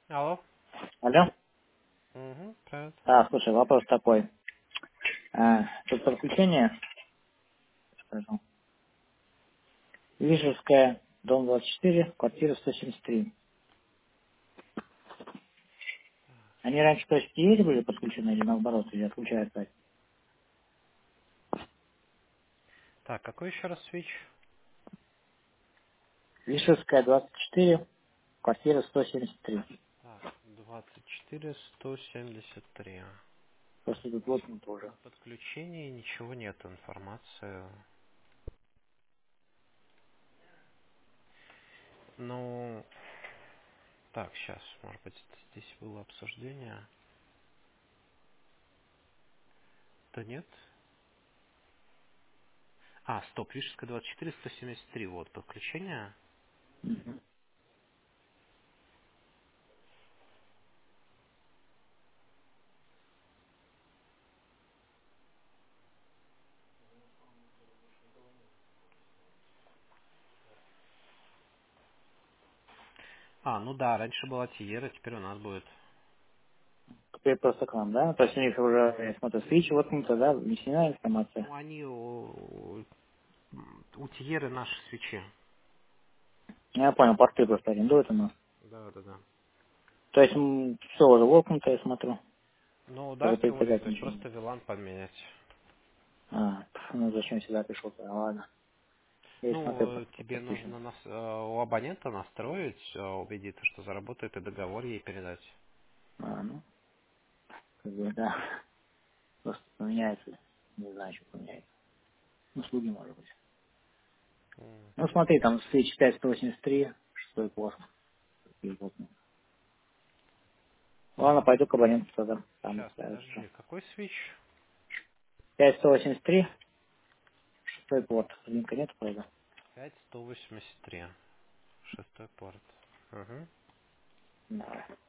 Алло. Алло? Привет. Слушай, вопрос такой. Тут подключение, скажу. Вишевская, дом 24, квартира 173. Они раньше, то есть, и эти были подключены или наоборот, или отключают опять? Так, какой еще раз свич? Вишевская, 24, квартира 173. Так, 24173. Просто тут вот мы тоже. О подключении ничего нет информации. Ну, так, сейчас, может быть, здесь было обсуждение. Да нет. Стоп, Вишерская 24, 173, вот, подключение. Ну да, раньше была Тиера, теперь у нас будет. Теперь просто к нам, да? То есть у них уже, я смотрю, свечи воткнуты, да, внесена информация. Ну, они у Тиеры наши свечи. Я понял, порты просто арендуют у нас. Да, да, да. То есть все уже воткнуто, я смотрю. Ну да, Даже в теории, предлагать то есть ничего просто нет. вилан поменять. Ну зачем сюда пришел? Ладно. Я смотрю, Ну, просто тебе подключен. нужно у абонента настроить, убедиться, что заработает, и договор ей передать. Ну, как бы, да. Просто поменяется. Не знаю, что поменяется. Услуги, может быть. Ну, Мгм. смотри, там свеч 5183, шестой пост. Такие вот. Ладно, пойду к абоненту тогда. Там Сейчас, устраивает что. подожди, какой свич? 5183, шестой порт. Линка нет, правда? 5183. Шестой порт. Угу. Да.